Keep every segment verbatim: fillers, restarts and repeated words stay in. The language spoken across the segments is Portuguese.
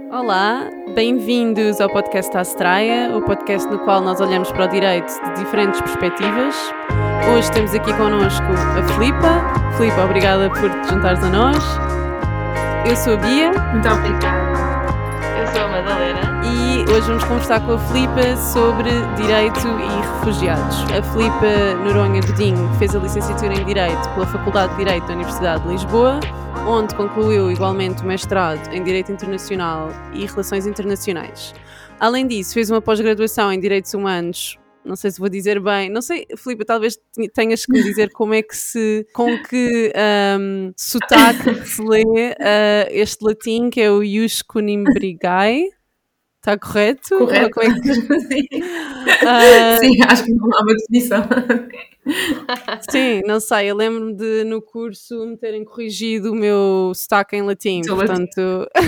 Olá, bem-vindos ao podcast Astraia, o podcast no qual nós olhamos para o direito de diferentes perspectivas. Hoje temos aqui connosco a Filipa. Filipa, obrigada por te juntares a nós. Eu sou a Bia. Muito obrigada. Eu sou a Madalena. E hoje vamos conversar com a Filipa sobre direito e refugiados. A Filipa Noronha Godinho fez a licenciatura em Direito pela Faculdade de Direito da Universidade de Lisboa, onde concluiu igualmente o mestrado em Direito Internacional e Relações Internacionais. Além disso, fez uma pós-graduação em Direitos Humanos. Não sei se vou dizer bem. Não sei, Filipa, talvez tenhas que me dizer como é que se, com que um, sotaque se lê uh, este latim, que é o Ius Kunimbrigae. Está correto? Correto. Como é que... Sim. Uh... Sim, acho que não há uma definição. Sim, não sei, eu lembro-me de no curso me terem corrigido o meu sotaque em latim, Sou portanto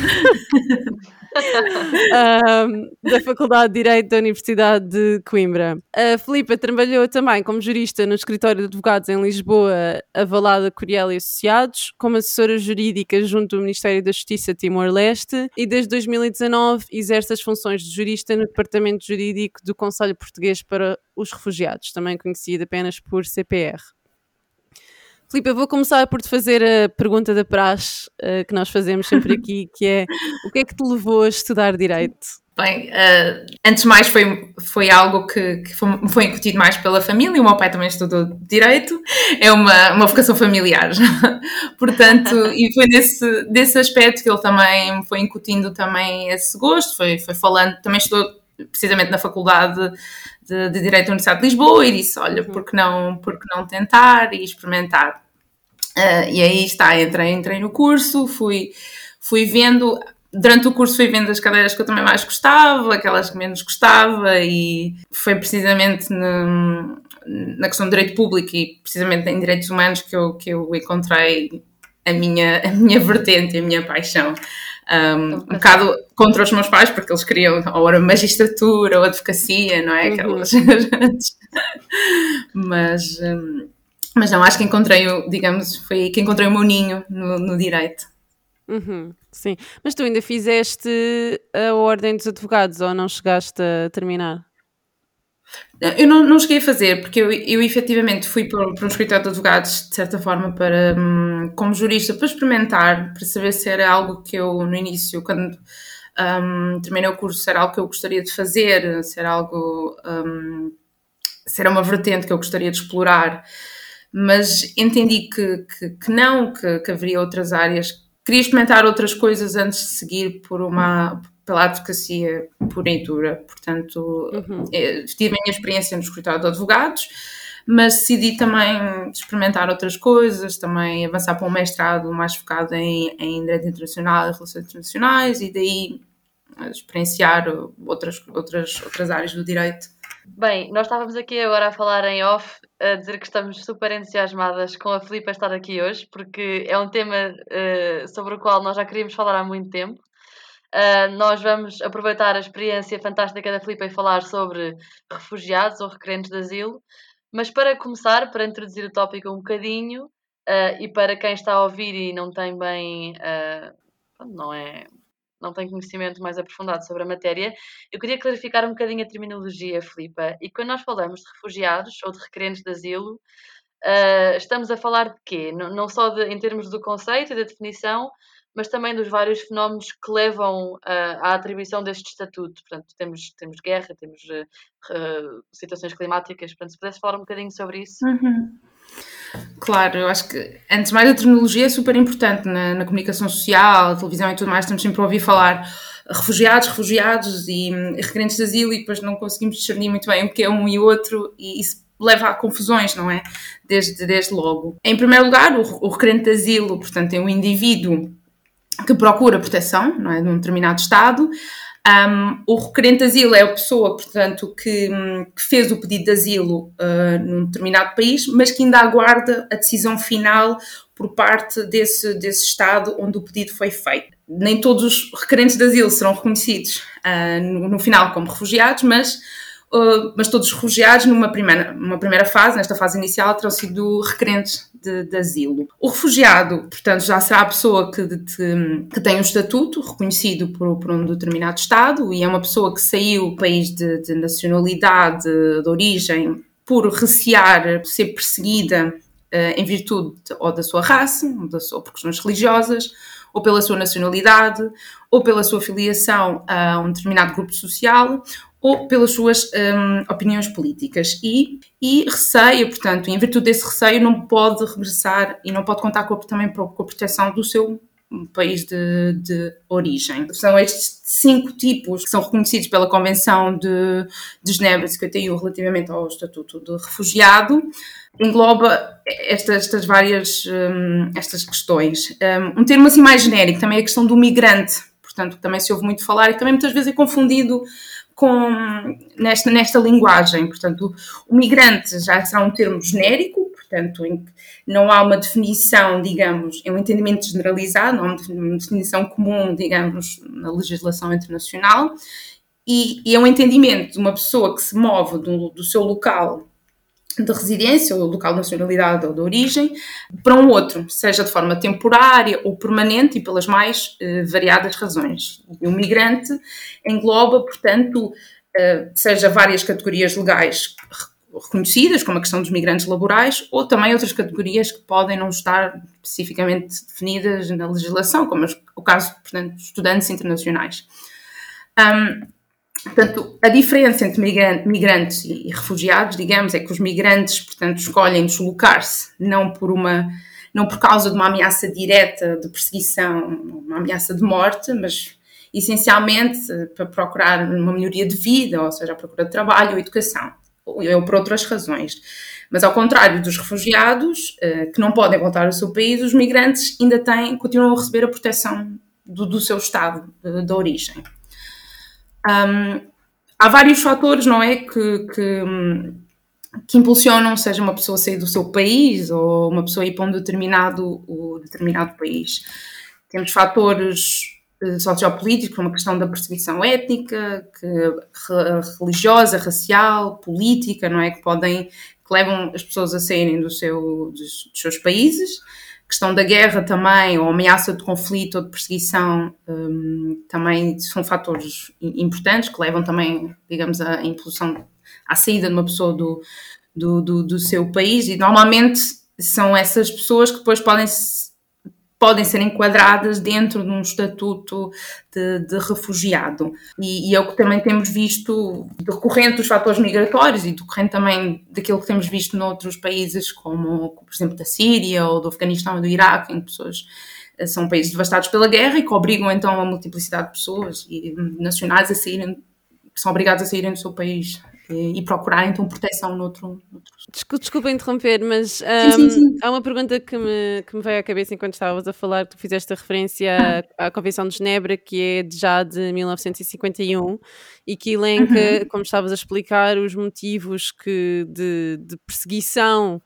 um, da Faculdade de Direito da Universidade de Coimbra. A Filipa trabalhou também como jurista no escritório de advogados em Lisboa, Avalada, Curiel e Associados, como assessora jurídica junto do Ministério da Justiça Timor-Leste e desde dois mil e dezanove exerce as funções de jurista no Departamento Jurídico do Conselho Português para os Refugiados, também conhecido apenas por C P R. Filipa, eu vou começar por te fazer a pergunta da praxe uh, que nós fazemos sempre aqui, que é: o que é que te levou a estudar Direito? Bem, uh, antes de mais foi, foi algo que, que foi, foi incutido mais pela família. O meu pai também estudou Direito, é uma, uma vocação familiar. Portanto, e foi nesse, desse aspecto que ele também foi incutindo também esse gosto, foi, foi falando, também estudou precisamente na Faculdade de, de Direito da Universidade de Lisboa e disse, olha, por que não, por que não tentar e experimentar? Uh, e aí está, entrei, entrei no curso, fui, fui vendo, durante o curso fui vendo as cadeiras que eu também mais gostava, aquelas que menos gostava, e foi precisamente na, na questão do direito público e precisamente em direitos humanos que eu, que eu encontrei a minha, a minha vertente, a minha paixão. Um, um bocado contra os meus pais, porque eles queriam ou era magistratura ou advocacia, não é? Aquelas uhum. mas, um, mas não, acho que encontrei, o, digamos, foi aí que encontrei o meu ninho no, no direito. Uhum, sim, mas tu ainda fizeste a Ordem dos Advogados ou não chegaste a terminar? Eu não, não cheguei a fazer, porque eu, eu efetivamente fui para, para um escritório de advogados, de certa forma, para, um, como jurista, para experimentar, para saber se era algo que eu, no início, quando um, terminei o curso, se era algo que eu gostaria de fazer, se era algo, um, se era uma vertente que eu gostaria de explorar, mas entendi que, que, que não, que, que haveria outras áreas. Queria experimentar outras coisas antes de seguir por uma... pela advocacia pura e dura. Portanto, uhum. tive a minha experiência no escritório de advogados, mas decidi também experimentar outras coisas, também avançar para um mestrado mais focado em, em Direito Internacional e Relações Internacionais e daí experienciar outras, outras, outras áreas do direito. Bem, nós estávamos aqui agora a falar em off, a dizer que estamos super entusiasmadas com a Filipa estar aqui hoje, porque é um tema uh, sobre o qual nós já queríamos falar há muito tempo. Uh, nós vamos aproveitar a experiência fantástica da Filipa e falar sobre refugiados ou requerentes de asilo, mas para começar, para introduzir o tópico um bocadinho, uh, e para quem está a ouvir e não tem bem, uh, não é, não tem conhecimento mais aprofundado sobre a matéria, eu queria clarificar um bocadinho a terminologia, Filipa, e quando nós falamos de refugiados ou de requerentes de asilo, uh, estamos a falar de quê? Não, não só de, em termos do conceito e da definição, mas também dos vários fenómenos que levam uh, à atribuição deste estatuto. Portanto, temos, temos guerra, temos uh, uh, situações climáticas. Portanto, se pudesse falar um bocadinho sobre isso. Uhum. Claro, eu acho que, antes de mais, a terminologia é super importante na, na comunicação social, televisão e tudo mais. Estamos sempre a ouvir falar refugiados, refugiados e, e requerentes de asilo e depois não conseguimos discernir muito bem o que é um e outro e isso leva a confusões, não é? Desde, desde logo. Em primeiro lugar, o, o requerente de asilo, portanto, é um indivíduo que procura proteção, não é, num determinado Estado. Um, o requerente de asilo é a pessoa, portanto, que, que fez o pedido de asilo uh, num determinado país, mas que ainda aguarda a decisão final por parte desse, desse Estado onde o pedido foi feito. Nem todos os requerentes de asilo serão reconhecidos uh, no, no final como refugiados, mas uh, mas todos os refugiados numa primeira, numa primeira fase, nesta fase inicial, terão sido requerentes de, de asilo. O refugiado, portanto, já será a pessoa que, de, que tem um estatuto reconhecido por, por um determinado Estado e é uma pessoa que saiu do país de, de nacionalidade, de origem, por recear ser perseguida uh, em virtude ou da sua raça, ou, da sua, ou por questões religiosas, ou pela sua nacionalidade, ou pela sua filiação a um determinado grupo social, ou pelas suas um, opiniões políticas. E, e receia, portanto, em virtude desse receio, não pode regressar e não pode contar com, também com a proteção do seu país de, de origem. São estes cinco tipos que são reconhecidos pela Convenção de, de Genebra de cinquenta e um relativamente ao Estatuto de Refugiado. Engloba estas, estas várias um, estas questões. Um, um termo assim mais genérico também é a questão do migrante, portanto, que também se ouve muito falar e também muitas vezes é confundido com, nesta, nesta linguagem. Portanto, o, o migrante já será um termo genérico, portanto, em que não há uma definição, digamos, é um entendimento generalizado, não há uma definição comum, digamos, na legislação internacional, e, e é um entendimento de uma pessoa que se move do, do seu local de residência, ou local de nacionalidade ou de origem, para um outro, seja de forma temporária ou permanente e pelas mais eh, variadas razões. E o migrante engloba, portanto, eh, seja várias categorias legais reconhecidas, como a questão dos migrantes laborais, ou também outras categorias que podem não estar especificamente definidas na legislação, como o caso, portanto, de estudantes internacionais. Um, portanto, a diferença entre migrantes e refugiados, digamos, é que os migrantes, portanto, escolhem deslocar-se não por uma, não por causa de uma ameaça direta de perseguição, uma ameaça de morte, mas essencialmente para procurar uma melhoria de vida, ou seja, a procura de trabalho ou educação, ou por outras razões. Mas ao contrário dos refugiados, que não podem voltar ao seu país, os migrantes ainda têm, continuam a receber a proteção do, do seu estado de, de origem. Um, há vários fatores, não é, que, que, que impulsionam, seja uma pessoa sair do seu país ou uma pessoa ir para um determinado, um determinado país. Temos fatores sociopolíticos, como a questão da perseguição étnica, que, religiosa, racial, política, não é, que podem, que levam as pessoas a saírem do seu, dos, dos seus países. A questão da guerra também, ou ameaça de conflito ou de perseguição, um, também são fatores importantes que levam também, digamos, à impulsão, à saída de uma pessoa do, do, do, do seu país, e normalmente são essas pessoas que depois podem podem ser enquadradas dentro de um estatuto de, de refugiado. E, e é o que também temos visto decorrente dos fatores migratórios e decorrente também daquilo que temos visto noutros países, como, por exemplo, da Síria ou do Afeganistão e do Iraque, em que pessoas são países devastados pela guerra e que obrigam então a multiplicidade de pessoas e nacionais a saírem, que são obrigados a saírem do seu país e, e procurar então proteção noutro... noutro... Desculpa, desculpa interromper, mas um, sim, sim, sim. há uma pergunta que me, que me veio à cabeça enquanto estavas a falar. Tu fizeste a referência à, à Convenção de Genebra, que é de, já de mil novecentos e cinquenta e um, e que elenca, uhum. como estavas a explicar, os motivos que, de, de perseguição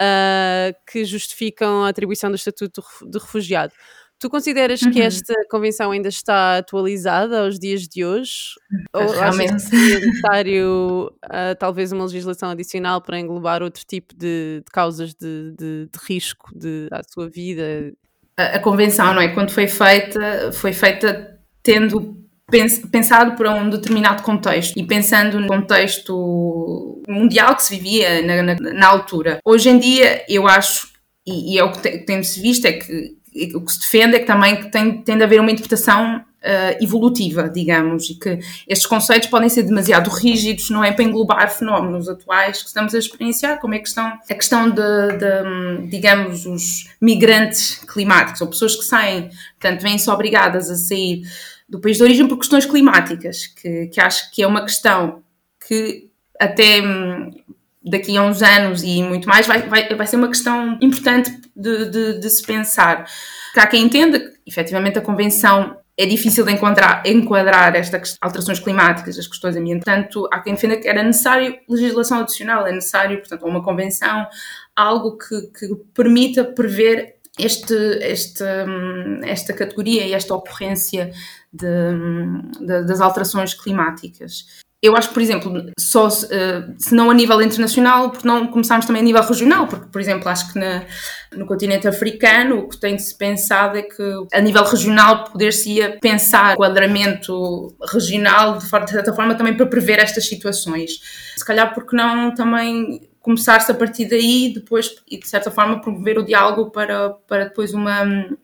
uh, que justificam a atribuição do estatuto de refugiado. Tu consideras uhum. que esta convenção ainda está atualizada aos dias de hoje? Ou Realmente. achas que seria necessário uh, talvez uma legislação adicional para englobar outro tipo de, de causas de, de, de risco de, à sua vida? A, a convenção, não é? Quando foi feita, foi feita tendo pens, pensado para um determinado contexto e pensando no contexto mundial que se vivia na, na, na altura. Hoje em dia, eu acho, e, e é o que te, tem-se visto, é que o que se defende é que também que tem, tem de haver uma interpretação uh, evolutiva, digamos, e que estes conceitos podem ser demasiado rígidos, não é, para englobar fenómenos atuais que estamos a experienciar, como é a questão, a questão de, de, digamos, os migrantes climáticos, ou pessoas que saem, portanto, vêm-se obrigadas a sair do país de origem por questões climáticas, que, que acho que é uma questão que até... daqui a uns anos e muito mais, vai, vai, vai ser uma questão importante de, de, de se pensar. Há quem entenda que, efetivamente, a Convenção é difícil de enquadrar, enquadrar estas alterações climáticas, as questões ambientais. Portanto, há quem defenda que era necessário legislação adicional, é necessário, portanto, uma Convenção, algo que, que permita prever este, este, esta categoria e esta ocorrência de, de, das alterações climáticas. eu acho que, por exemplo, só se, uh, se não a nível internacional, porque não começarmos também a nível regional, porque, por exemplo, acho que na, no continente africano o que tem-se pensado é que a nível regional poder-se-ia pensar o enquadramento regional de, de certa forma também para prever estas situações. Se calhar porque não também começar-se a partir daí depois e de certa forma promover o diálogo para, para depois uma,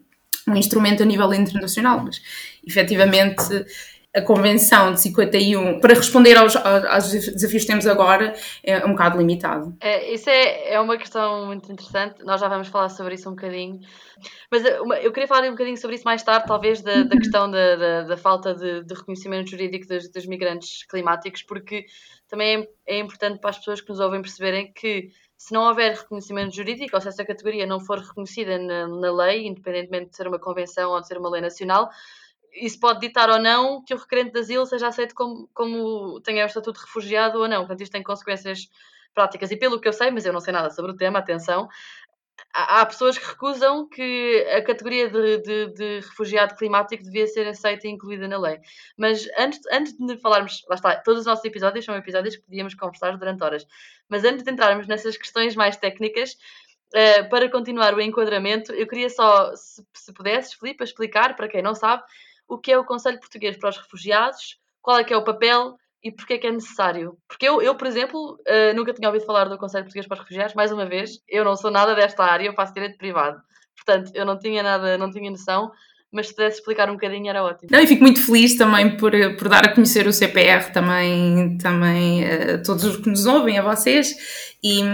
um instrumento a nível internacional, mas efetivamente a Convenção de cinquenta e um, para responder aos, aos desafios que temos agora, é um bocado limitado. É, isso é, é uma questão muito interessante, nós já vamos falar sobre isso um bocadinho, mas uma, eu queria falar um bocadinho sobre isso mais tarde, talvez, da, da questão da, da, da falta de, de reconhecimento jurídico dos, dos migrantes climáticos, porque também é, é importante para as pessoas que nos ouvem perceberem que se não houver reconhecimento jurídico, ou se essa categoria não for reconhecida na, na lei, independentemente de ser uma convenção ou de ser uma lei nacional, isso pode ditar ou não que o requerente de asilo seja aceito como, como tenha o estatuto de refugiado ou não. Portanto, isto tem consequências práticas. E pelo que eu sei, mas eu não sei nada sobre o tema, atenção, há, há pessoas que recusam que a categoria de, de, de refugiado climático devia ser aceita e incluída na lei. Mas antes, antes de falarmos, lá está, todos os nossos episódios são episódios que podíamos conversar durante horas. Mas antes de entrarmos nessas questões mais técnicas, Uh, para continuar o enquadramento, eu queria só, se, se pudesses, Filipe, explicar, para quem não sabe, o que é o Conselho Português para os Refugiados, qual é que é o papel e porque é que é necessário. Porque eu, eu por exemplo, uh, nunca tinha ouvido falar do Conselho Português para os Refugiados, mais uma vez, eu não sou nada desta área, eu faço direito privado. Portanto, eu não tinha nada, não tinha noção, mas se pudesse explicar um bocadinho era ótimo. Não, e fico muito feliz também por, por dar a conhecer o C P R também, também a todos os que nos ouvem, a vocês, e,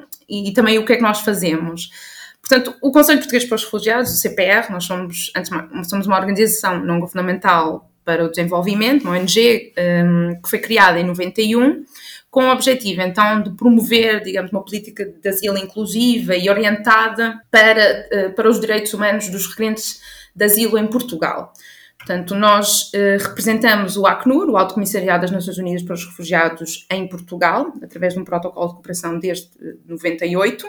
e também o que é que nós fazemos. Portanto, o Conselho Português para os Refugiados, o C P R, nós somos, antes, somos uma organização não governamental para o desenvolvimento, uma O N G, um, que foi criada em noventa e um, com o objetivo, então, de promover, digamos, uma política de asilo inclusiva e orientada para, para os direitos humanos dos requerentes de asilo em Portugal. Portanto, nós eh, representamos o Acnur, o Alto Comissariado das Nações Unidas para os Refugiados em Portugal, através de um protocolo de cooperação desde noventa e oito,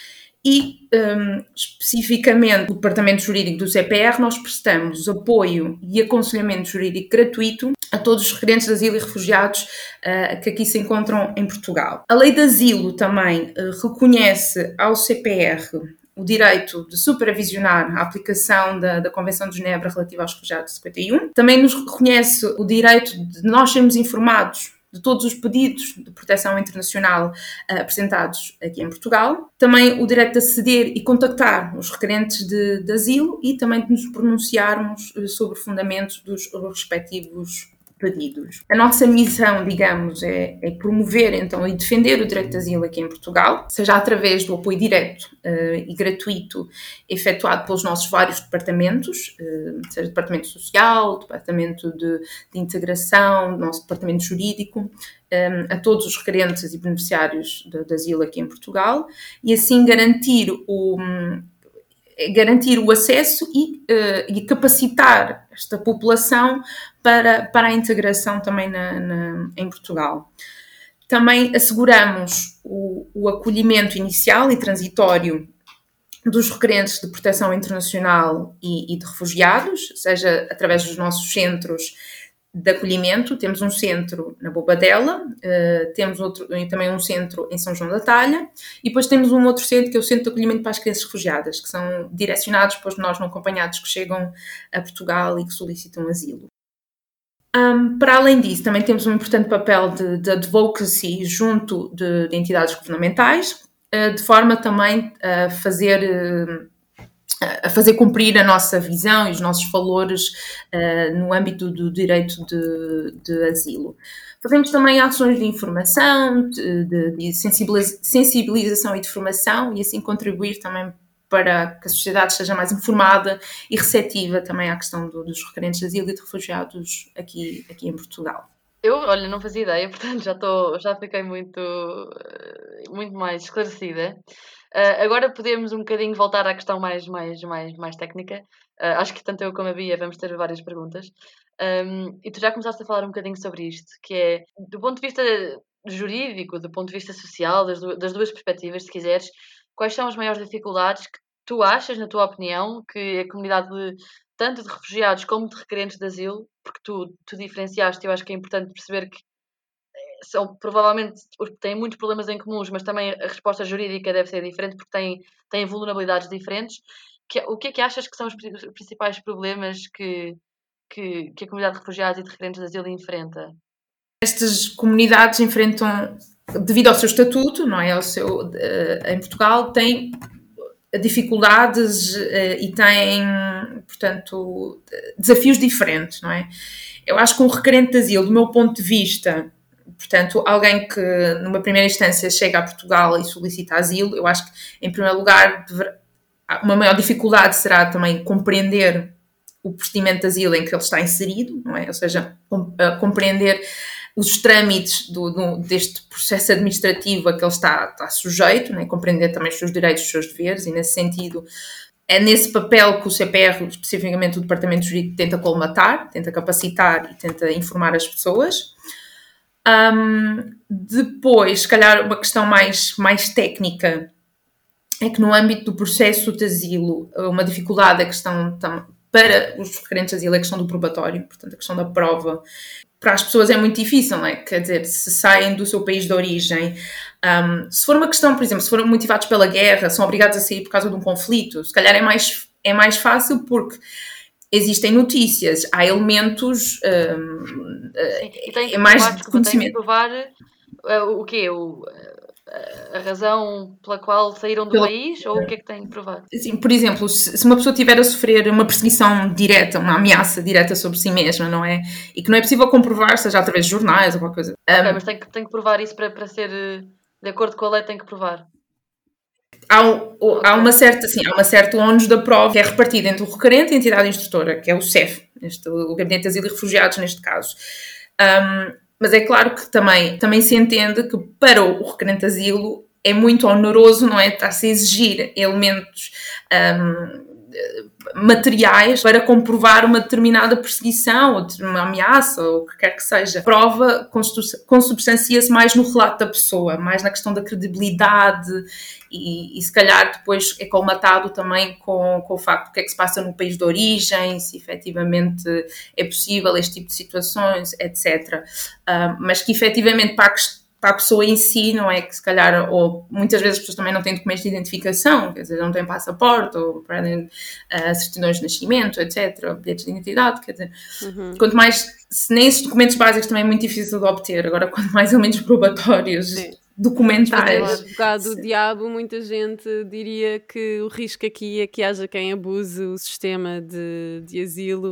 e um, especificamente o Departamento Jurídico do C P R nós prestamos apoio e aconselhamento jurídico gratuito a todos os requerentes de asilo e refugiados uh, que aqui se encontram em Portugal. A Lei de Asilo também uh, reconhece ao C P R o direito de supervisionar a aplicação da, da Convenção de Genebra relativa aos refugiados de cinquenta e um. Também nos reconhece o direito de nós sermos informados de todos os pedidos de proteção internacional uh, apresentados aqui em Portugal. Também o direito de aceder e contactar os requerentes de, de asilo e também de nos pronunciarmos uh, sobre fundamentos dos respectivos pedidos. A nossa missão, digamos, é, é promover então e defender o direito de asilo aqui em Portugal, seja através do apoio direto uh, e gratuito efetuado pelos nossos vários departamentos, uh, seja Departamento Social, Departamento de, de Integração, nosso Departamento Jurídico, um, a todos os requerentes e beneficiários de, de asilo aqui em Portugal, e assim garantir o... Um, garantir o acesso e, uh, e capacitar esta população para, para a integração também na, na, em Portugal. Também asseguramos o, o acolhimento inicial e transitório dos requerentes de proteção internacional e, e de refugiados, seja através dos nossos centros de acolhimento. Temos um centro na Bobadela, uh, temos outro, também um centro em São João da Talha, e depois temos um outro centro que é o Centro de Acolhimento para as Crianças Refugiadas, que são direcionados para os menores não acompanhados que chegam a Portugal e que solicitam asilo. Um, para além disso, também temos um importante papel de, de advocacy junto de, de entidades governamentais, uh, de forma também a fazer... Uh, a fazer cumprir a nossa visão e os nossos valores uh, no âmbito do direito de, de asilo. Fazemos também ações de informação, de, de, de sensibilização e de formação, e assim contribuir também para que a sociedade seja mais informada e receptiva também à questão do, dos requerentes de asilo e de refugiados aqui, aqui em Portugal. Eu, olha, não fazia ideia, portanto já, tô, já fiquei muito, muito mais esclarecida. Uh, agora podemos um bocadinho voltar à questão mais, mais, mais, mais técnica. Uh, acho que tanto eu como a Bia vamos ter várias perguntas. Um, e tu já começaste a falar um bocadinho sobre isto, que é, do ponto de vista jurídico, do ponto de vista social, das, du- das duas perspectivas, se quiseres, quais são as maiores dificuldades que tu achas, na tua opinião, que a comunidade de, tanto de refugiados como de requerentes de asilo, porque tu, tu diferenciaste, eu acho que é importante perceber que são, provavelmente têm muitos problemas em comuns, mas também a resposta jurídica deve ser diferente porque têm, têm vulnerabilidades diferentes. Que, o que é que achas que são os principais problemas que, que, que a comunidade de refugiados e de requerentes de asilo enfrenta? Estas comunidades enfrentam, devido ao seu estatuto, não é? Ao seu, em Portugal, têm dificuldades e têm, portanto, desafios diferentes, não é? Eu acho que um requerente de asilo, do meu ponto de vista, portanto, alguém que numa primeira instância chega a Portugal e solicita asilo, eu acho que, em primeiro lugar, dever, uma maior dificuldade será também compreender o procedimento de asilo em que ele está inserido, não é? Ou seja, compreender os trâmites do, do, deste processo administrativo a que ele está, está sujeito, não é? Compreender também os seus direitos e os seus deveres, e nesse sentido é nesse papel que o C P R, especificamente o Departamento Jurídico, tenta colmatar, tenta capacitar e tenta informar as pessoas. Um, depois, se calhar, uma questão mais, mais técnica é que no âmbito do processo de asilo, uma dificuldade é a questão para os requerentes de asilo é a questão do probatório, portanto a questão da prova. Para as pessoas é muito difícil, não é? Quer dizer, se saem do seu país de origem, um, se for uma questão, por exemplo, se foram motivados pela guerra, são obrigados a sair por causa de um conflito, se calhar é mais, é mais fácil porque existem notícias, há elementos, um, Sim, e tem que é mais provar, de conhecimento. Tem que provar uh, o quê? O, a razão pela qual saíram do Pela... país ou o que é que têm que provar? Sim, por exemplo, se, se uma pessoa tiver a sofrer uma perseguição direta, uma ameaça direta sobre si mesma, não é? E que não é possível comprovar, seja através de jornais ou qualquer coisa. Ok, um, mas tem que, tem que provar isso para, para ser, de acordo com a lei, tem que provar. Há, o, há, uma certa, assim, há uma certa ónus da prova que é repartida entre o requerente e a entidade instrutora, que é o C E F, este, o Gabinete de Asilo e Refugiados, neste caso. Um, mas é claro que também, também se entende que para o requerente de asilo é muito oneroso, não é? Está-se a exigir elementos um, materiais para comprovar uma determinada perseguição ou uma ameaça ou o que quer que seja. A prova consubstancia-se mais no relato da pessoa, mais na questão da credibilidade e, e se calhar depois é colmatado também com, com o facto do que é que se passa no país de origem, se efetivamente é possível este tipo de situações, etcétera. Uh, mas que efetivamente para a questão para a pessoa em si, não é? Que se calhar, ou muitas vezes as pessoas também não têm documentos de identificação, quer dizer, não têm passaporte, ou perdem uh, certidões de nascimento, etcétera, bilhetes de identidade, quer dizer, uhum. Quanto mais, se nem esses documentos básicos também é muito difícil de obter, agora quanto mais elementos probatórios, sim, documentais. Mas, advogado do diabo, muita gente diria que o risco aqui é que haja quem abuse o sistema de, de asilo,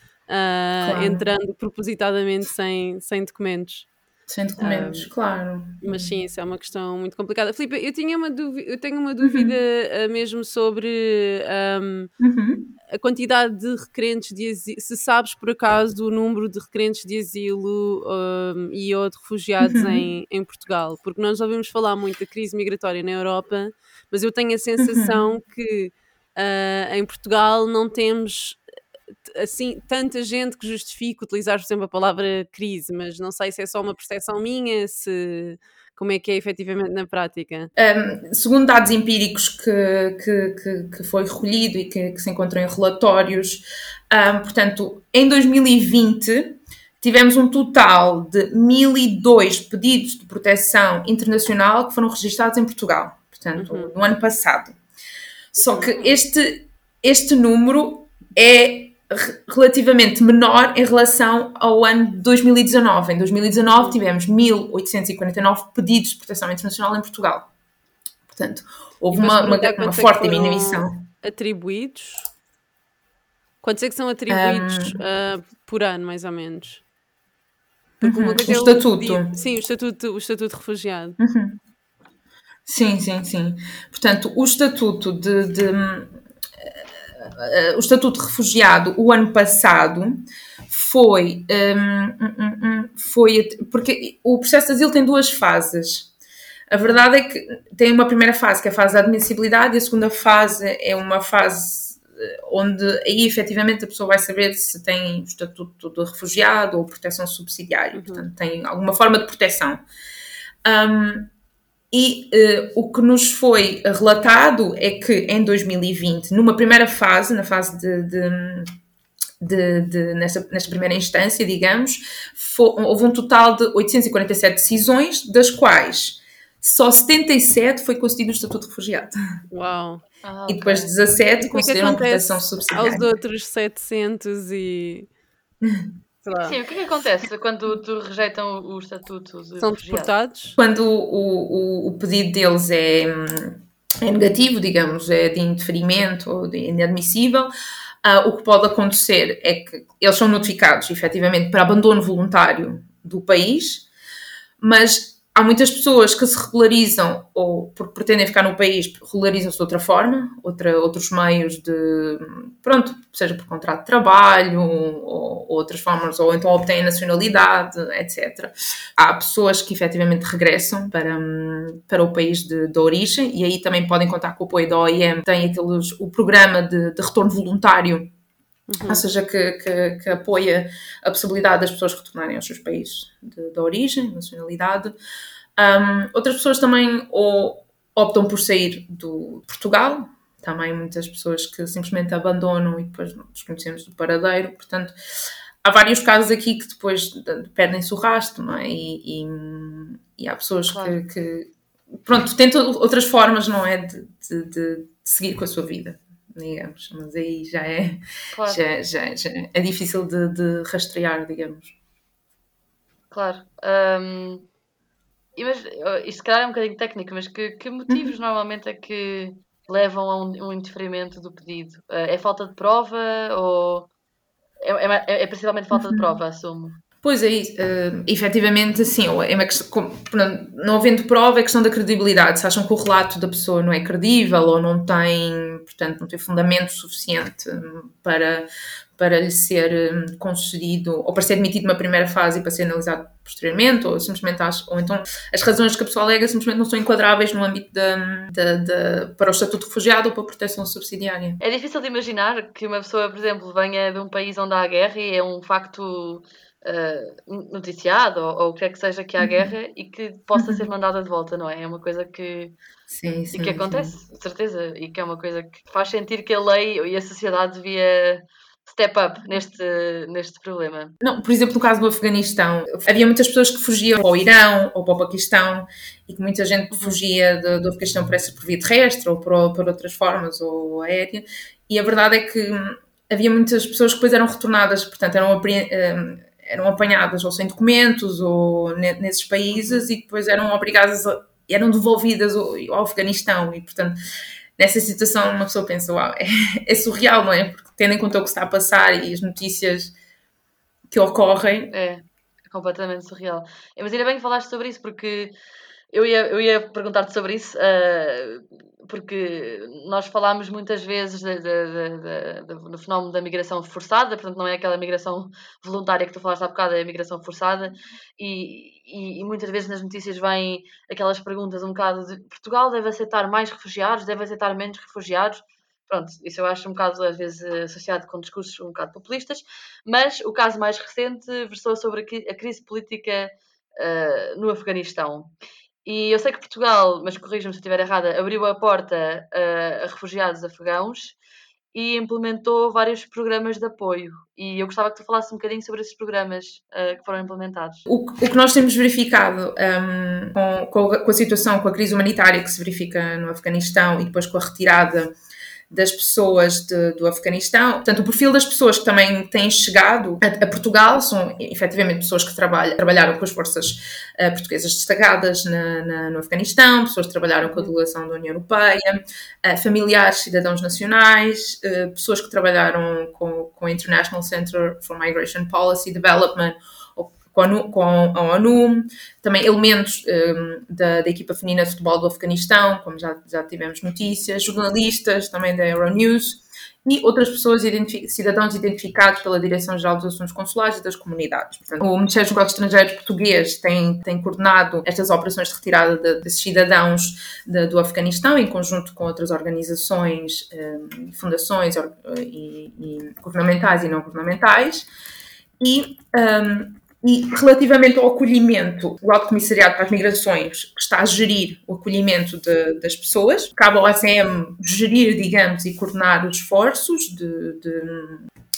uh, claro. Entrando propositadamente sem, sem documentos. Sem documentos, um, claro. Mas sim, isso é uma questão muito complicada. Filipe, eu, tinha uma dúvida, eu tenho uma dúvida uhum. uh, mesmo sobre um, uhum. a quantidade de requerentes de asilo. Se sabes, por acaso, o número de requerentes de asilo um, e ou de refugiados uhum. em, em Portugal. Porque nós ouvimos falar muito da crise migratória na Europa, mas eu tenho a sensação uhum. que uh, em Portugal não temos... assim, tanta gente que justifica utilizar, por exemplo, a palavra crise, mas não sei se é só uma percepção minha, se como é que é efetivamente na prática. Um, segundo dados empíricos que, que, que, que foi recolhido e que, que se encontram em relatórios, um, portanto, em dois mil e vinte tivemos um total de mil e dois pedidos de proteção internacional que foram registados em Portugal, portanto, uhum. no ano passado. Só que este, este número é relativamente menor em relação ao ano de dois mil e dezanove. Em dois mil e dezanove tivemos mil oitocentos e quarenta e nove pedidos de proteção internacional em Portugal. Portanto, houve uma, uma, uma forte diminuição. Atribuídos? Quantos é que são atribuídos um, uh, por ano, mais ou menos? Porque uma coisa o é o estatuto. Pedido, sim, o estatuto, o estatuto de refugiado. Uhum. Sim, sim, sim. Portanto, o estatuto de... de Uh, o Estatuto de Refugiado o ano passado foi, um, um, um, foi porque o processo de asilo tem duas fases. A verdade é que tem uma primeira fase que é a fase da admissibilidade e a segunda fase é uma fase onde aí efetivamente a pessoa vai saber se tem estatuto de refugiado ou proteção subsidiária, uhum. Portanto tem alguma forma de proteção. Um, E uh, o que nos foi relatado é que em dois mil e vinte, numa primeira fase, na fase de, de, de, de, nesta, nesta primeira instância, digamos, foi, houve um total de oitocentas e quarenta e sete decisões, das quais só setenta e sete foi concedido o estatuto de refugiado. Uau! Ah, E depois ok. dezassete O que é que concederam acontece proteção subsidiária. aos outros setecentos e... sei lá, Sim, o que é que acontece quando tu rejeitam o, o estatuto de são refugiado? deportados? Quando o, o, o pedido deles é, é negativo, digamos, é de indeferimento ou de inadmissível, uh, o que pode acontecer é que eles são notificados, efetivamente, para abandono voluntário do país, mas há muitas pessoas que se regularizam ou porque pretendem ficar no país, regularizam-se de outra forma, outra, outros meios de, pronto, seja por contrato de trabalho ou, ou outras formas, ou então obtêm nacionalidade, etcétera. Há pessoas que efetivamente regressam para, para o país de, de origem e aí também podem contar com o apoio da O I M, tem aqueles, o programa de, de retorno voluntário. Uhum. Ou seja, que, que, que apoia a possibilidade das pessoas retornarem aos seus países de, de origem, nacionalidade. Um, outras pessoas também ou optam por sair do Portugal, também muitas pessoas que simplesmente abandonam e depois desconhecemos do paradeiro, portanto há vários casos aqui que depois perdem-se o rastro, não é? E, e, e há pessoas claro. que, que pronto, tentam outras formas, não é, de, de, de seguir com a sua vida, digamos, mas aí já é, claro. já, já, já é difícil de, de rastrear, digamos. Claro. Um, e mas, isto se calhar é um bocadinho técnico, mas que, que motivos uhum. normalmente é que levam a um, um indeferimento do pedido? Uh, é falta de prova ou... É, é, é principalmente falta uhum. de prova, assumo. Pois é, uh, efetivamente, sim, é uma questão, não havendo prova, é questão da credibilidade. Se acham que o relato da pessoa não é credível ou não tem, portanto, não tem fundamento suficiente para, para lhe ser concedido, ou para ser admitido numa primeira fase e para ser analisado posteriormente, ou simplesmente acham, ou então as razões que a pessoa alega simplesmente não são enquadráveis no âmbito da, da, da, para o estatuto de refugiado ou para a proteção subsidiária. É difícil de imaginar que uma pessoa, por exemplo, venha de um país onde há guerra e é um facto... Uh, noticiado ou, ou o que é que seja que há uhum. guerra e que possa ser mandada de volta, não é? É uma coisa que, sim, sim, e que acontece, sim. de certeza, e que é uma coisa que faz sentir que a lei e a sociedade devia step up neste, neste problema. Não, por exemplo, no caso do Afeganistão, havia muitas pessoas que fugiam para o Irão ou para o Paquistão e que muita gente uhum. fugia do, do Afeganistão por, essa, por via terrestre ou por, por outras formas ou aérea, e a verdade é que havia muitas pessoas que depois eram retornadas, portanto eram eram apanhadas ou sem documentos ou nesses países e depois eram obrigadas, a, eram devolvidas ao, ao Afeganistão e, portanto, nessa situação uma pessoa pensa, uau, é, é surreal, não é? Porque tendo em conta o que está a passar e as notícias que ocorrem... É, é completamente surreal. Mas ainda bem que falaste sobre isso, porque eu ia, eu ia perguntar-te sobre isso, uh, porque nós falámos muitas vezes de, de, de, de, de, do fenómeno da migração forçada, portanto não é aquela migração voluntária que tu falaste há bocado, é a migração forçada, e, e, e muitas vezes nas notícias vêm aquelas perguntas um bocado de Portugal deve aceitar mais refugiados, deve aceitar menos refugiados. Pronto, isso eu acho um bocado às vezes associado com discursos um bocado populistas, mas o caso mais recente versou sobre a crise política uh, no Afeganistão. E eu sei que Portugal, mas corrija-me se estiver errada, abriu a porta uh, a refugiados afegãos e implementou vários programas de apoio. E eu gostava que tu falasses um bocadinho sobre esses programas uh, que foram implementados. O, o que nós temos verificado um, com, com, a, com a situação, com a crise humanitária que se verifica no Afeganistão e depois com a retirada das pessoas de, do Afeganistão. Portanto, o perfil das pessoas que também têm chegado a, a Portugal são, efetivamente, pessoas que trabalham, trabalharam com as forças uh, portuguesas destacadas na, na, no Afeganistão, pessoas que trabalharam com a delegação da União Europeia, uh, familiares, cidadãos nacionais, uh, pessoas que trabalharam com, com o International Center for Migration Policy Development, com a ONU, com a ONU, também elementos um, da, da equipa feminina de futebol do Afeganistão, como já, já tivemos notícias, jornalistas também da Euronews e outras pessoas, identific- cidadãos identificados pela Direção-Geral dos Assuntos Consulares e das Comunidades. Portanto, o Ministério dos Negócios Estrangeiros português tem, tem coordenado estas operações de retirada de, desses cidadãos de, do Afeganistão, em conjunto com outras organizações, um, fundações e, e governamentais e não governamentais. E... Um, E relativamente ao acolhimento, o Alto Comissariado para as Migrações que está a gerir o acolhimento de, das pessoas, cabe ao A C M gerir, digamos, e coordenar os esforços de, de,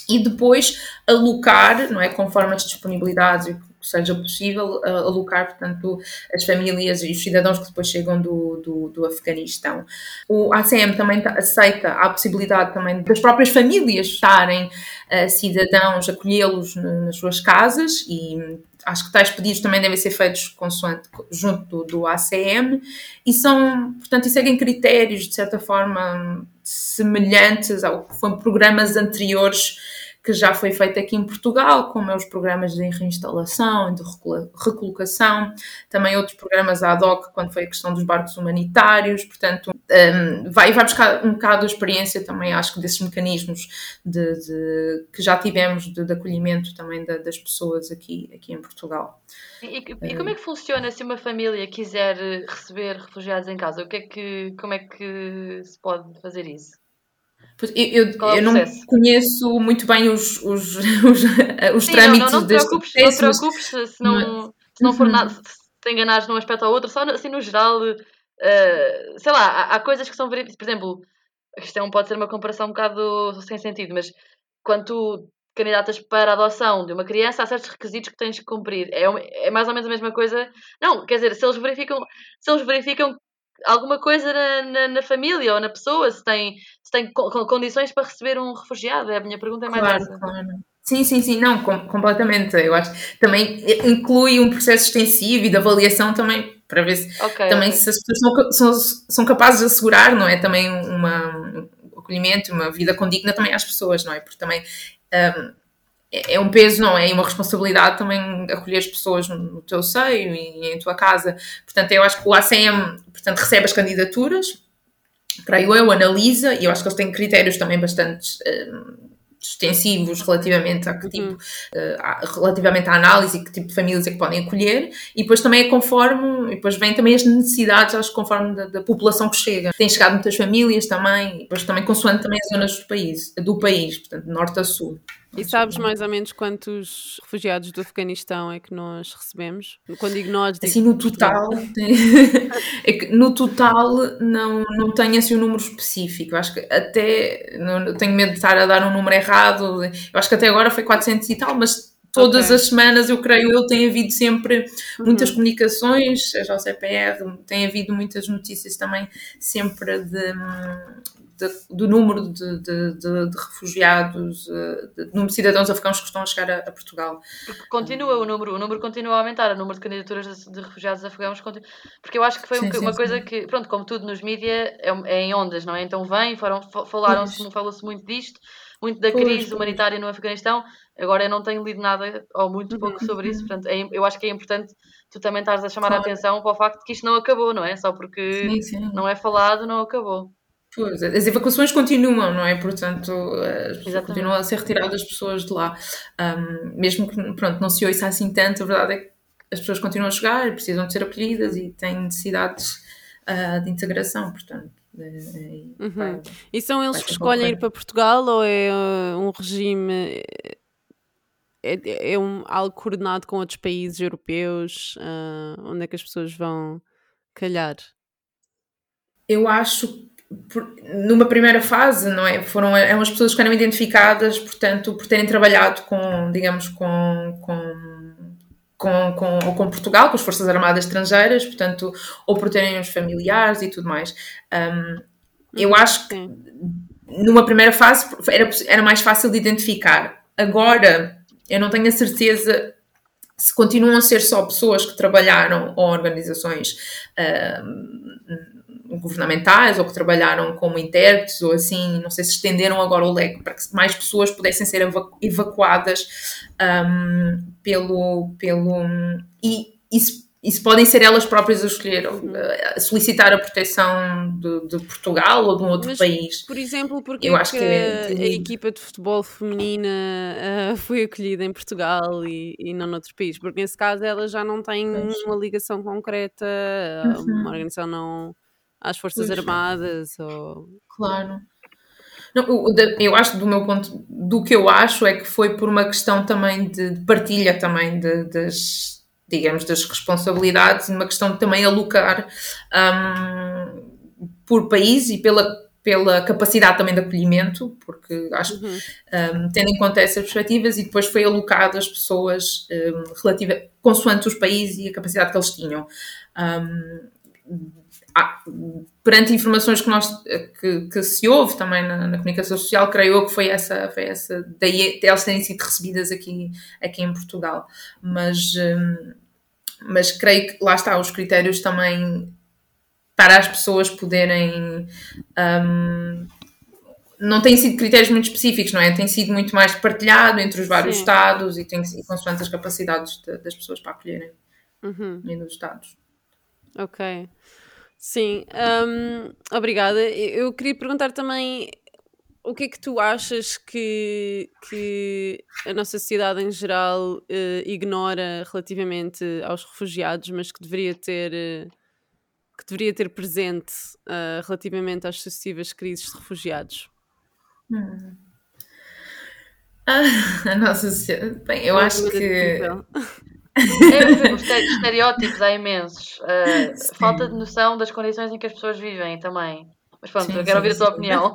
e depois alocar, não é, conforme as disponibilidades e o que seja possível, alocar, portanto, as famílias e os cidadãos que depois chegam do, do, do Afeganistão. O A C M também aceita a possibilidade também das próprias famílias estarem uh, cidadãos, acolhê-los nas suas casas, e acho que tais pedidos também devem ser feitos consoante, junto do, do A C M, e são, portanto, e seguem critérios, de certa forma, semelhantes ao que foram programas anteriores que já foi feito aqui em Portugal, como é os programas de reinstalação, de recolocação, também outros programas ad hoc, quando foi a questão dos barcos humanitários, portanto, um, vai, vai buscar um bocado a experiência também, acho que desses mecanismos de, de, que já tivemos de, de acolhimento também de, das pessoas aqui, aqui em Portugal. E, e como é que funciona se uma família quiser receber refugiados em casa? O que é que, como é que se pode fazer isso? Eu, eu, é eu não conheço muito bem os, os, os, os Sim, trâmites não, não, não te deste preocupes, processo. Não te preocupes se, se, não, se não for uhum. nada, se te enganares num aspecto ou outro, só assim no geral, uh, sei lá, há, há coisas que são verificadas, por exemplo, isto é um, pode ser uma comparação um bocado sem sentido, mas quando tu candidatas para a adoção de uma criança, há certos requisitos que tens que cumprir. É, é mais ou menos a mesma coisa. Não, quer dizer, se eles verificam, se eles verificam alguma coisa na, na, na família ou na pessoa, se tem, se tem condições para receber um refugiado. A minha pergunta é mais claro, essa. Claro. Sim, sim, sim, não, com, completamente. Eu acho que também inclui um processo extensivo e de avaliação também, para ver se, okay, também okay. se as pessoas são, são, são capazes de assegurar, não é? Também uma, um acolhimento, uma vida condigna também às pessoas, não é? Porque também um, é, é um peso, não é? E uma responsabilidade também acolher as pessoas no teu seio e em tua casa. Portanto, eu acho que o A C M, portanto, recebe as candidaturas, creio eu, analisa, e eu acho que eles têm critérios também bastante um, extensivos relativamente a que tipo, uhum. uh, relativamente à análise e que tipo de famílias é que podem acolher, e depois também é conforme, e depois vêm também as necessidades, acho que conforme da, da população que chega. Tem chegado muitas famílias também, e depois também consoante também as zonas do país, do país, portanto, de norte a sul. E sabes mais ou menos quantos refugiados do Afeganistão é que nós recebemos? Quando digo nós, digo assim, no total, é que no total não, não tenho assim um número específico. Acho que até, não, tenho medo de estar a dar um número errado. Eu acho que até agora foi quatrocentos e tal, mas todas okay. as semanas, eu creio, eu tem havido sempre muitas uhum. comunicações, seja ao C P R, tem havido muitas notícias também sempre de... De, do número de, de, de, de refugiados, de, de número de cidadãos afegãos que estão a chegar a, a Portugal. Porque continua o número, o número continua a aumentar, o número de candidaturas de, de refugiados afegãos continua, porque eu acho que foi sim, um, sim, uma sim. coisa que, pronto, como tudo nos mídias, é, é em ondas, não é? Então vem, foram, falaram-se, falou-se muito disto, muito da pois, crise pois. humanitária no Afeganistão, agora eu não tenho lido nada, ou muito uhum, pouco sobre uhum. isso, portanto, é, eu acho que é importante tu também estares a chamar claro. a atenção para o facto de que isto não acabou, não é? Só porque sim, sim. não é falado, não acabou. Pois, as evacuações continuam, não é? Portanto, as pessoas continuam a ser retiradas as pessoas de lá. Um, mesmo que, pronto, não se ouça assim tanto, a verdade é que as pessoas continuam a chegar, precisam de ser acolhidas e têm necessidades uh, de integração, portanto. É, é, uhum. vai, e são eles que escolhem ir para Portugal ou é uh, um regime... É, é um, algo coordenado com outros países europeus? Uh, onde é que as pessoas vão calhar? Eu acho Por, numa primeira fase, não é? Foram eram as pessoas que eram identificadas, portanto, por terem trabalhado com, digamos, com, com, com, com, ou com Portugal, com as Forças Armadas Estrangeiras, portanto, ou por terem os familiares e tudo mais. Um, eu acho que numa primeira fase era, era mais fácil de identificar. Agora, eu não tenho a certeza se continuam a ser só pessoas que trabalharam ou organizações um, governamentais ou que trabalharam como intérpretes ou assim, não sei se estenderam agora o leque para que mais pessoas pudessem ser evacuadas um, pelo... pelo e isso, isso podem ser elas próprias a escolher, a solicitar a proteção de, de Portugal ou de um outro Mas, país. Por exemplo, porque eu acho que, que é, a equipa de futebol feminina uh, foi acolhida em Portugal e, e não noutro país? Porque nesse caso ela já não tem pois. uma ligação concreta, uhum. uma organização não... às Forças pois. Armadas ou... Claro. Não, eu acho, do meu ponto, do que eu acho é que foi por uma questão também de partilha também de, das, digamos, das responsabilidades, uma questão de também alocar um, por país e pela pela capacidade também de acolhimento, porque acho que, Uhum. um, tendo em conta essas perspectivas, e depois foi alocado às pessoas um, relativa, consoante os países e a capacidade que eles tinham. Um, ah, perante informações que, nós, que, que se ouve também na, na comunicação social, creio eu que foi essa, foi essa daí elas terem sido recebidas aqui, aqui em Portugal. Mas, um, mas creio que lá está, os critérios também para as pessoas poderem... Um, não têm sido critérios muito específicos, não é? Tem sido muito mais partilhado entre os vários Sim. Estados e tem sido consoante as capacidades de, das pessoas para acolherem Uhum. e dos Estados. Ok. Sim. Um, obrigada. Eu eu queria perguntar também o que é que tu achas que, que a nossa sociedade em geral eh, ignora relativamente aos refugiados, mas que deveria ter, eh, que deveria ter presente eh, relativamente às sucessivas crises de refugiados? Hum. Ah, a nossa sociedade... Bem, eu É uma acho pergunta que... É, difícil. por exemplo, estere- estereótipos há imensos. Uh, falta de Sim, noção das condições em que as pessoas vivem também. Mas pronto, eu sim, quero sim, ouvir a tua sim. opinião.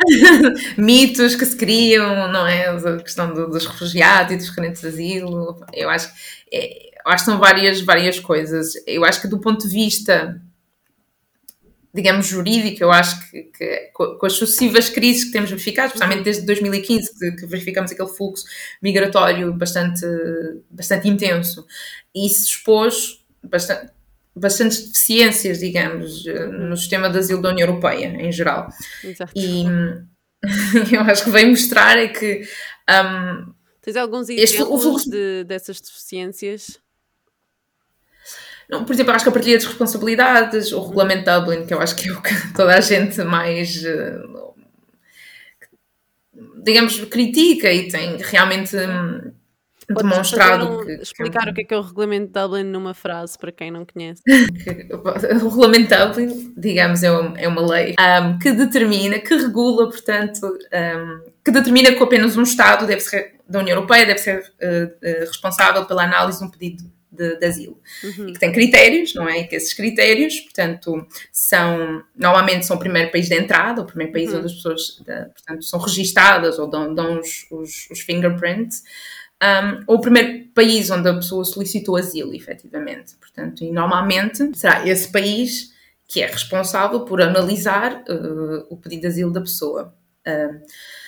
Mitos que se criam, não é? A questão do- dos refugiados e dos requerentes de asilo. Eu acho, é, eu acho que são várias, várias coisas. Eu acho que do ponto de vista, digamos, jurídico, eu acho que, que co- com as sucessivas crises que temos verificado, especialmente Uhum. desde dois mil e quinze, que, que verificamos aquele fluxo migratório bastante, bastante intenso, e isso expôs bastante, bastantes deficiências, digamos, eh, Uhum. no sistema de asilo da União Europeia, em geral. Exato. E eu acho que veio mostrar é que um, Tens alguns este, o exemplos fluxo... de, dessas deficiências? Não, por exemplo, eu acho que a partilha das responsabilidades, o Uhum. regulamento de Dublin, que eu acho que é o que toda a gente mais, eh, digamos, critica e tem realmente hum, Podes fazer demonstrado um, que, que, explicar o que é que é o regulamento de Dublin numa frase para quem não conhece? que o regulamento de Dublin, digamos, é uma, é uma lei um, que determina, que regula, portanto, um, que determina que apenas um Estado deve ser, da União Europeia deve ser uh, uh, responsável pela análise de um pedido de, de asilo. Uhum. E que tem critérios, não é? E que esses critérios, portanto, são, normalmente são o primeiro país de entrada, o primeiro país Uhum. onde as pessoas, portanto, são registadas ou dão, dão os, os, os fingerprints. Um, ou o primeiro país onde a pessoa solicitou asilo, efetivamente. Portanto, e normalmente será esse país que é responsável por analisar uh, o pedido de asilo da pessoa. Uh,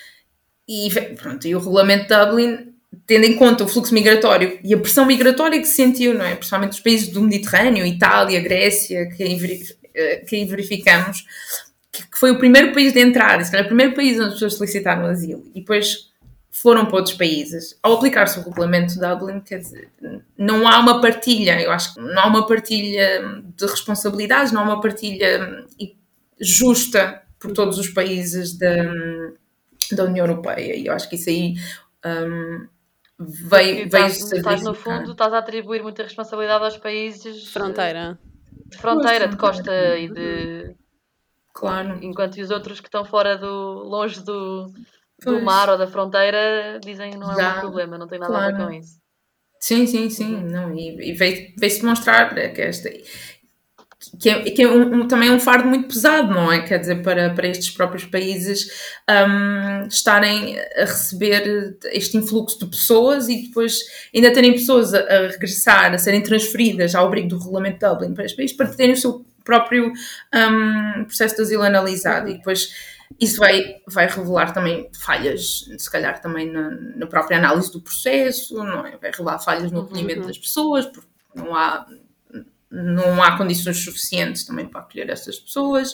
e, pronto, e o regulamento de Dublin, tendo em conta o fluxo migratório e a pressão migratória que se sentiu, não é? Principalmente os países do Mediterrâneo, Itália, Grécia, que aí, que aí verificamos, que foi o primeiro país de entrada, se calhar o primeiro país onde as pessoas solicitaram asilo. E depois foram para outros países. Ao aplicar-se o regulamento de Dublin, quer dizer, não há uma partilha, eu acho que não há uma partilha de responsabilidades, não há uma partilha justa por todos os países da, da União Europeia. E eu acho que isso aí um, veio, veio estás, estás no fundo, estás a atribuir muita responsabilidade aos países Fronteira. de fronteira, de fronteira. costa e de... Claro. Enquanto os outros que estão fora do... longe do... do Pois. mar ou da fronteira dizem que não é o Já, meu problema, não tem nada claro. a ver com isso. Sim, sim, sim. Uhum. Não, e, e veio, veio-se demonstrar que esta... que é, que é um, um, também um fardo muito pesado, não é? Quer dizer, para, para estes próprios países um, estarem a receber este influxo de pessoas e depois ainda terem pessoas a, a regressar, a serem transferidas ao abrigo do regulamento de Dublin para este país, para terem o seu próprio um, processo de asilo analisado. Uhum. E depois isso vai, vai revelar também falhas, se calhar também na, na própria análise do processo, não é? Vai revelar falhas no acolhimento Uhum. das pessoas, porque não há... não há condições suficientes também para acolher essas pessoas.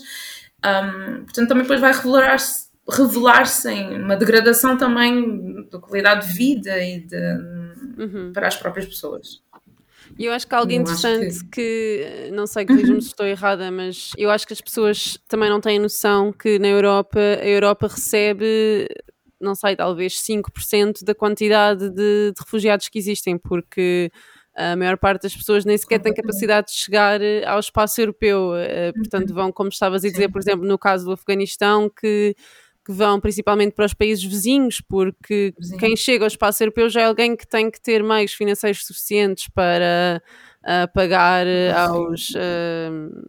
Um, portanto, também depois vai revelar-se, revelar-se em uma degradação também da qualidade de vida e de, Uhum. para as próprias pessoas. E eu acho que algo Eu interessante acho que... não sei, corrija-me se estou errada, mas eu acho que as pessoas também não têm noção que na Europa, a Europa recebe, não sei, talvez cinco por cento da quantidade de, de refugiados que existem, porque a maior parte das pessoas nem sequer tem capacidade de chegar ao espaço europeu. Uh, portanto, vão, como estavas a dizer, Sim. por exemplo, no caso do Afeganistão, que, que vão principalmente para os países vizinhos, porque Vizinho. quem chega ao espaço europeu já é alguém que tem que ter meios financeiros suficientes para uh, pagar uh, aos... Uh,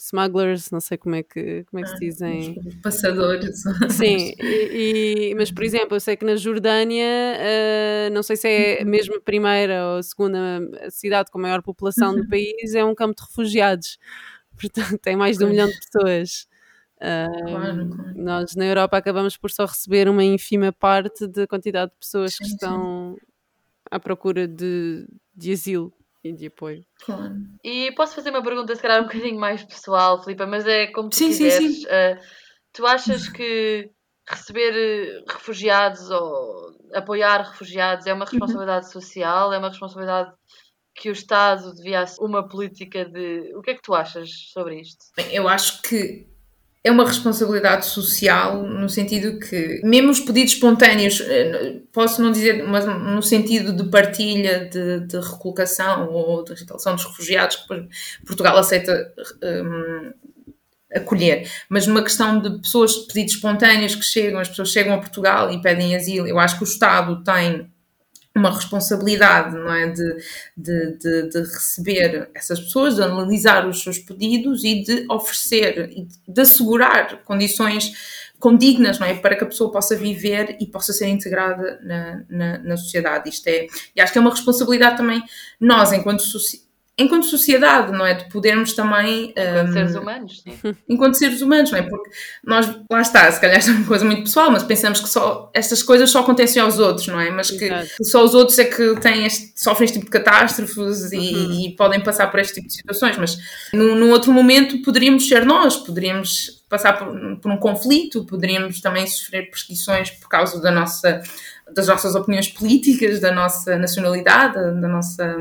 smugglers, não sei como é que, como é que se dizem. Os passadores. Sim, e, e- mas por exemplo, eu sei que na Jordânia, uh, não sei se é mesmo a primeira ou a segunda cidade com maior população do país, é um campo de refugiados. Portanto, tem mais de um Pois. milhão de pessoas. Uh, Claro, claro. Nós na Europa acabamos por só receber uma ínfima parte da quantidade de pessoas que Sim, sim. estão à procura de, de asilo e de apoio. Claro. E posso fazer uma pergunta, se calhar um bocadinho mais pessoal, Filipa, mas é como tu Sim, sim, quiseres. sim. Uh, tu achas que receber eh, refugiados ou apoiar refugiados é uma responsabilidade social? É uma responsabilidade que o Estado devia assumir uma política de... O que é que tu achas sobre isto? Bem, eu acho que é uma responsabilidade social no sentido que, mesmo os pedidos espontâneos, eh, posso não dizer, mas no sentido de partilha, de, de recolocação ou de reinstalação dos refugiados, que depois Portugal aceita um, acolher, mas numa questão de pessoas, pedidos espontâneos que chegam, as pessoas chegam a Portugal e pedem asilo, eu acho que o Estado tem uma responsabilidade, não é, de, de, de, de receber essas pessoas, de analisar os seus pedidos e de oferecer, e de assegurar condições condignas, não é, para que a pessoa possa viver e possa ser integrada na, na, na sociedade. Isto é, e acho que é uma responsabilidade também nós, enquanto sociedade, enquanto sociedade, não é? De podermos também... Enquanto um, seres humanos, sim. Enquanto seres humanos, não é? Porque nós, lá está, se calhar isto é uma coisa muito pessoal, mas pensamos que só estas coisas só acontecem aos outros, não é? Mas que, que só os outros é que têm este, sofrem este tipo de catástrofes e, uhum. e podem passar por este tipo de situações, mas num, num outro momento poderíamos ser nós, poderíamos passar por, por um conflito, poderíamos também sofrer perseguições por causa da nossa, das nossas opiniões políticas, da nossa nacionalidade, da nossa...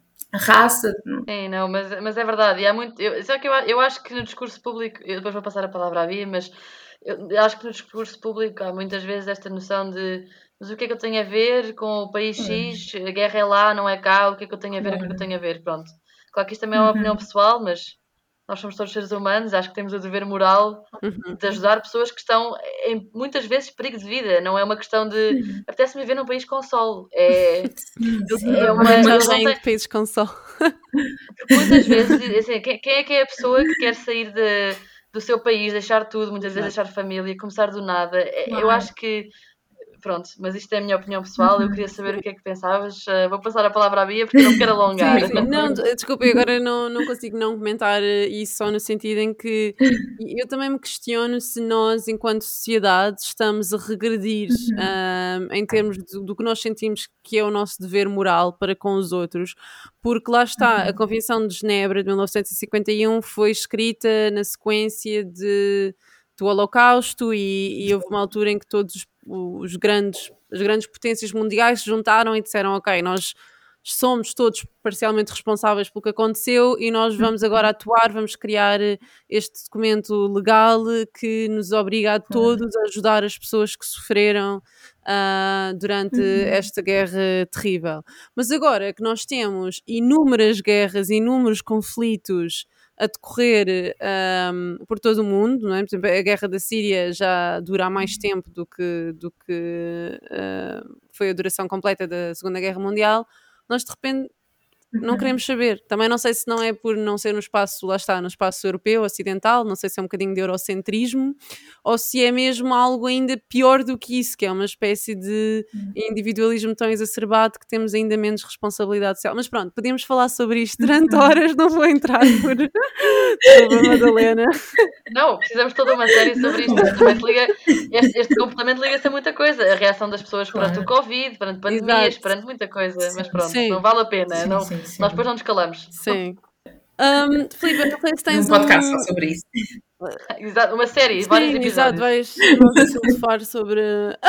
raça. Sim, não, mas, mas é verdade, e há muito, eu, só que eu, eu acho que no discurso público, eu depois vou passar a palavra à Bia, mas eu, eu acho que no discurso público há muitas vezes esta noção de mas o que é que eu tenho a ver com o país X, a guerra é lá, não é cá, o que é que eu tenho a ver, o que é que eu tenho a ver, pronto. Claro que isto também é uma uhum. opinião pessoal, mas nós somos todos seres humanos, acho que temos o dever moral Uhum. de ajudar pessoas que estão em muitas vezes perigo de vida, não é uma questão de apetece-me viver num país com sol, é, é uma, uma questão de países com sol. Porque muitas vezes, assim, quem, quem é que é a pessoa que quer sair de, do seu país, deixar tudo, muitas vezes deixar família, começar do nada? Eu acho que pronto, mas isto é a minha opinião pessoal, eu queria saber o que é que pensavas. Uh, vou passar a palavra à Bia porque não me quero alongar. Sim, sim. Não, desculpa, agora não, não consigo não comentar isso só no sentido em que eu também me questiono se nós, enquanto sociedade, estamos a regredir um, em termos do, do que nós sentimos que é o nosso dever moral para com os outros, porque lá está, a Convenção de Genebra de mil novecentos e cinquenta e um foi escrita na sequência de, do Holocausto e, e houve uma altura em que todos os os grandes, as grandes potências mundiais se juntaram e disseram, ok, nós somos todos parcialmente responsáveis pelo que aconteceu e nós vamos agora atuar, vamos criar este documento legal que nos obriga a todos a ajudar as pessoas que sofreram uh, durante uhum. esta guerra terrível. Mas agora que nós temos inúmeras guerras, inúmeros conflitos a decorrer um, por todo o mundo, não é? Por exemplo, a guerra da Síria já dura há mais tempo do que, do que uh, foi a duração completa da Segunda Guerra Mundial. Nós de repente não queremos saber. Também não sei se não é por não ser no espaço, lá está, no espaço europeu, ocidental, não sei se é um bocadinho de eurocentrismo, ou se é mesmo algo ainda pior do que isso, que é uma espécie de individualismo tão exacerbado que temos ainda menos responsabilidade social. Mas pronto, podíamos falar sobre isto durante horas, não vou entrar por sobre a Madalena. Não, precisamos toda uma série sobre isto. Também se liga, este, este comportamento liga-se a muita coisa. A reação das pessoas claro. perante o Covid, perante pandemias, Exato. perante muita coisa. Mas pronto, sim. não vale a pena. Sim, não, sim, sim. Nós depois não nos calamos. Sim. Um, Filipe, não sei se tens um podcast um... só sobre isso. Exato, uma série, sim, vários episódios. Exato, vais, vais filosofar sobre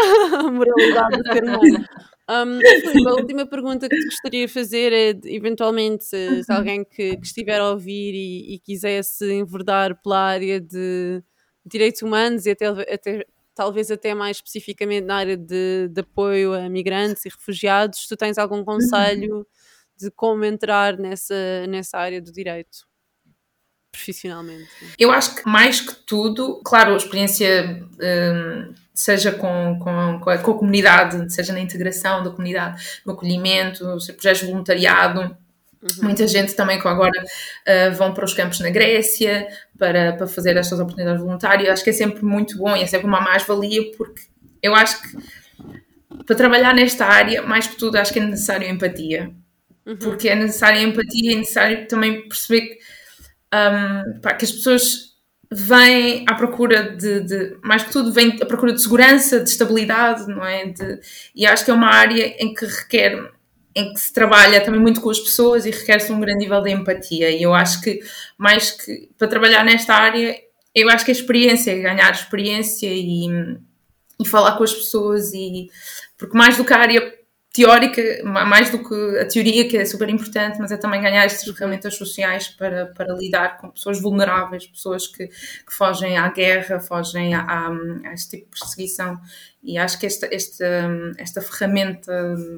a moralidade do ser humano. Um, Filipe, a última pergunta que te gostaria de fazer é, de, eventualmente, se, se alguém que, que estiver a ouvir e, e quisesse enverdar pela área de direitos humanos e até, até talvez até mais especificamente na área de, de apoio a migrantes e refugiados, tu tens algum conselho de como entrar nessa, nessa área do direito, profissionalmente? Eu acho que mais que tudo, claro, a experiência, um, seja com, com, com, a, com a comunidade, seja na integração da comunidade, no acolhimento, seja projetos de voluntariado, Uhum. Muita gente também que agora uh, vão para os campos na Grécia para, para fazer estas oportunidades voluntárias. Acho que é sempre muito bom e é sempre uma mais-valia, porque eu acho que para trabalhar nesta área, mais que tudo, acho que é necessário empatia. Uhum. Porque é necessário empatia e é necessário também perceber que, um, pá, que as pessoas vêm à procura de, de, mais que tudo, vêm à procura de segurança, de estabilidade, não é? De, e acho que é uma área em que requer, em que se trabalha também muito com as pessoas e requer-se um grande nível de empatia. E eu acho que, mais que para trabalhar nesta área, eu acho que a experiência, ganhar experiência e, e falar com as pessoas, e, porque mais do que a área teórica, mais do que a teoria, que é super importante, mas é também ganhar estas ferramentas sociais para, para lidar com pessoas vulneráveis, pessoas que, que fogem à guerra, fogem a, a, a este tipo de perseguição. E acho que esta, esta, esta ferramenta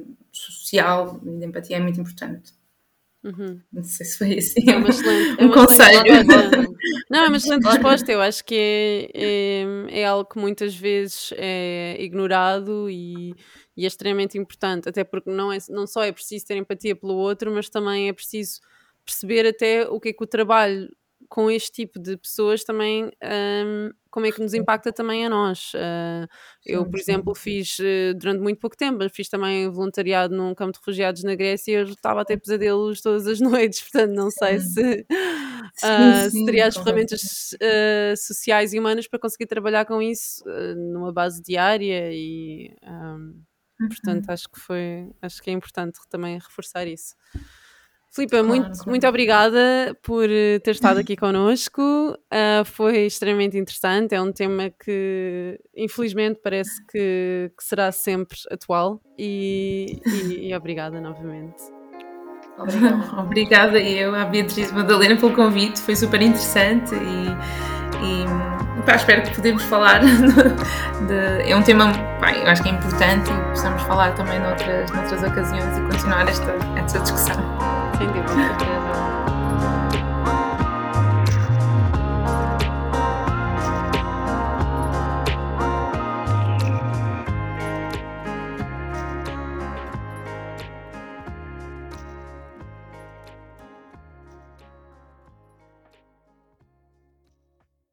social de empatia é muito importante. Uhum. Não sei se foi assim é uma excelente, um é uma conselho. Excelente, não, é uma excelente resposta. Eu acho que é, é, é algo que muitas vezes é ignorado e, e é extremamente importante, até porque não, é, não só é preciso ter empatia pelo outro, mas também é preciso perceber até o que é que o trabalho com este tipo de pessoas também, um, como é que nos impacta também a nós. Uh, eu, por exemplo, fiz uh, durante muito pouco tempo, fiz também voluntariado num campo de refugiados na Grécia e eu estava a ter pesadelos todas as noites, portanto não sei se, uh, sim, sim, se teria as ferramentas uh, sociais e humanas para conseguir trabalhar com isso uh, numa base diária e um, uhum. Portanto acho que foi, acho que é importante também reforçar isso. Filipa, claro, muito, claro. muito obrigada por ter estado aqui connosco, uh, foi extremamente interessante, é um tema que infelizmente parece que, que será sempre atual e, e, e obrigada novamente. Obrigada. Obrigada eu, à Beatriz Madalena, pelo convite, foi super interessante e, e pá, espero que podemos falar de, de, é um tema, pá, eu acho que é importante e possamos falar também noutras, noutras ocasiões e continuar esta, esta discussão. Sem dúvida.